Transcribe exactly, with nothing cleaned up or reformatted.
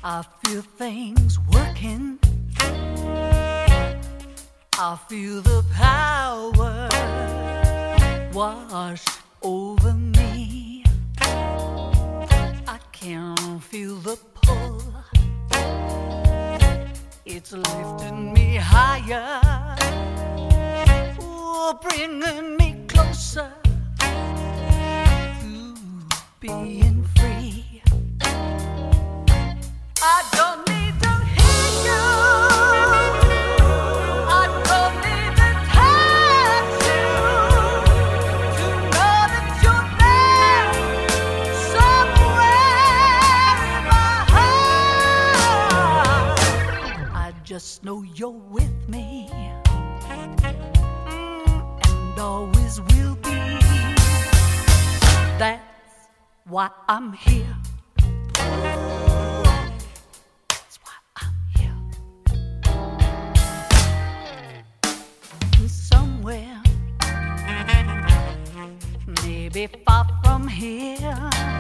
I feel things working. I feel the power wash over me. I can feel the pull. It's lifting me higher, ooh, bringing me closer to being free. I don't need to hear you. I don't need to touch you to know that you're there somewhere in my heart. I just know you're with me, mm, and always will be. That's why I'm here. Somewhere, maybe far from here,